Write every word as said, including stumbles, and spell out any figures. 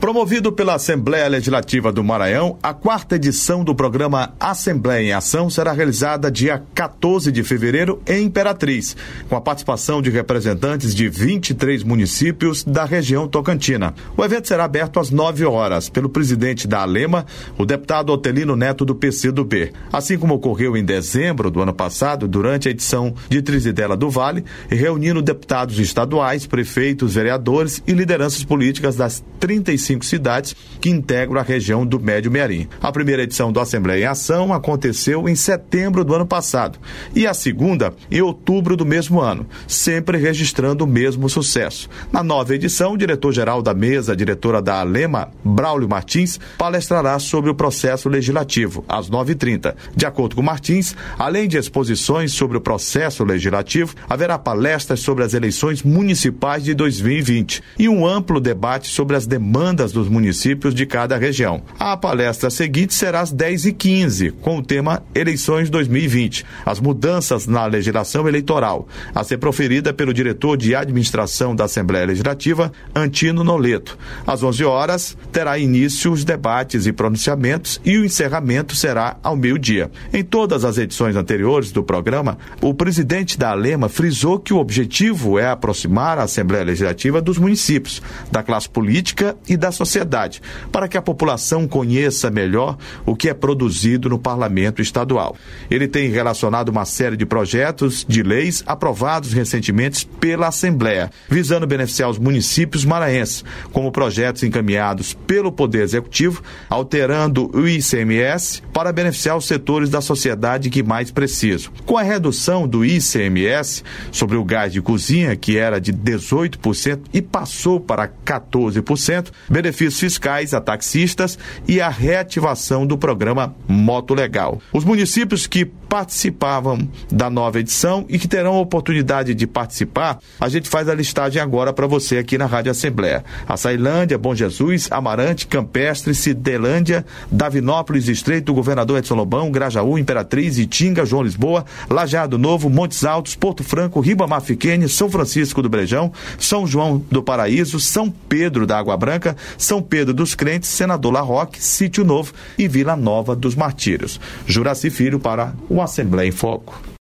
Promovido pela Assembleia Legislativa do Maranhão, a quarta edição do programa Assembleia em Ação será realizada dia quatorze de fevereiro em Imperatriz, com a participação de representantes de vinte e três municípios da região tocantina. O evento será aberto às nove horas pelo presidente da Alema, o deputado Otelino Neto do P C do B. Assim como ocorreu em dezembro do ano passado, durante a edição de Trizidela do Vale, reunindo deputados estaduais, prefeitos, vereadores e lideranças políticas das trinta e cinco cidades que integram a região do Médio Mearim. A primeira edição do Assembleia em Ação aconteceu em setembro do ano passado e a segunda em outubro do mesmo ano, sempre registrando o mesmo sucesso. Na nova edição, o diretor-geral da mesa, a diretora da Alema, Braulio Martins, palestrará sobre o processo legislativo, às nove e trinta. De acordo com Martins, além de exposições sobre o processo legislativo, haverá palestras sobre as eleições municipais de dois mil e vinte e um amplo debate sobre as demandas dos municípios de cada região. A palestra seguinte será às dez e quinze, com o tema Eleições dois mil e vinte, as mudanças na legislação eleitoral, a ser proferida pelo diretor de administração da Assembleia Legislativa, Antino Noleto. Às onze horas, terá início os debates e pronunciamentos e o encerramento será ao meio-dia. Em todas as edições anteriores do programa, o presidente da Alema frisou que o objetivo é aproximar a Assembleia Legislativa dos municípios, da classe política e da sociedade, para que a população conheça melhor o que é produzido no Parlamento Estadual. Ele tem relacionado uma série de projetos de leis aprovados recentemente pela Assembleia, visando beneficiar os municípios maranhenses, como projetos encaminhados pelo Poder Executivo, alterando o I C M S para beneficiar os setores da sociedade que mais precisam. Com a redução do I C M S sobre o gás de cozinha, que era de dezoito por cento e passou para quatorze por cento, benefícios fiscais a taxistas e a reativação do programa Moto Legal. Os municípios que participavam da nova edição e que terão a oportunidade de participar, a gente faz a listagem agora para você aqui na Rádio Assembleia. Açailândia, Bom Jesus, Amarante, Campestre, Cidelândia, Davinópolis, Estreito, Governador Edson Lobão, Grajaú, Imperatriz, Itinga, João Lisboa, Lajeado Novo, Montes Altos, Porto Franco, Ribamar Fiquene, São Francisco do Brejão, São João do Paraíso, São Pedro da Água Branca, São Pedro dos Crentes, Senador La Roque, Sítio Novo e Vila Nova dos Martírios. Juraci Filho para o Assembleia em Foco.